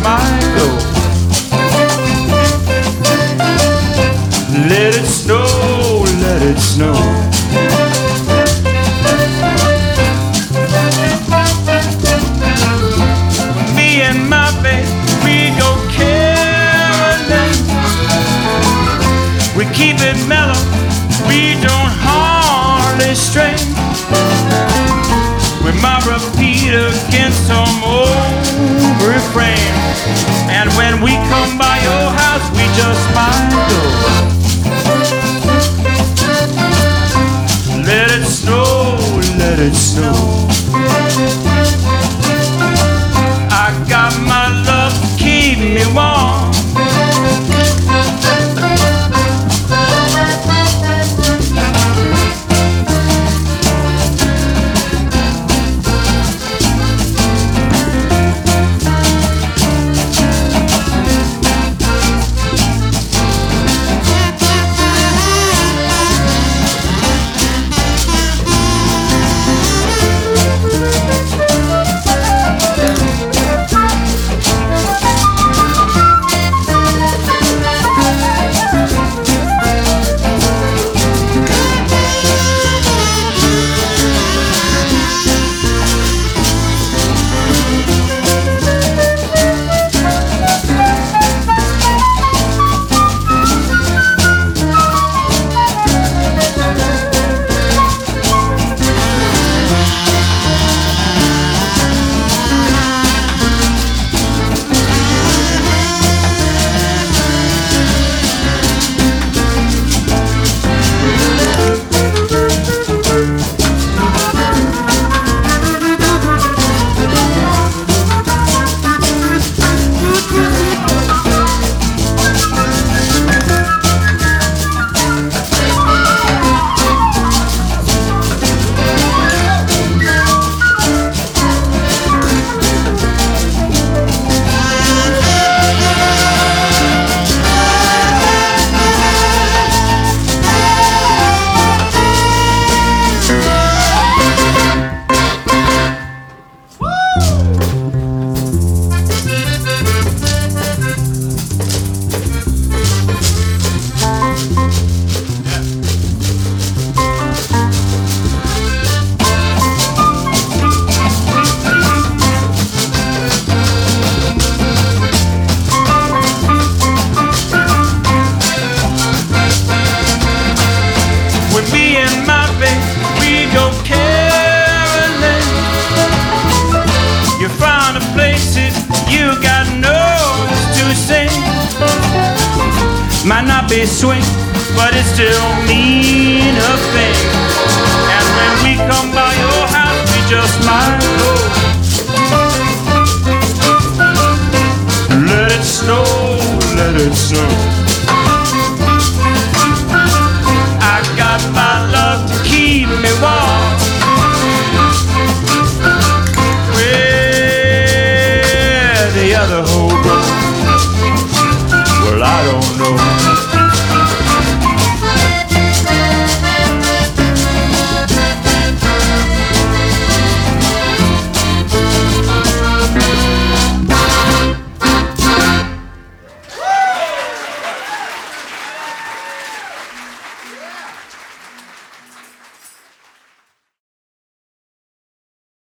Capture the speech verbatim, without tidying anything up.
might go. Let it snow, let it snow. Me and my babe, we go caroling. We keep it mellow, we don't hardly stray. We might repeat against some old refrain. And when we come by your house, we just might go. Let it snow, let it snow. I got my love to keep me warm. Might not be swing, but it still mean a thing. And when we come by your house, we just might go. Let it snow, let it snow. I got my love to keep me warm. Where the other home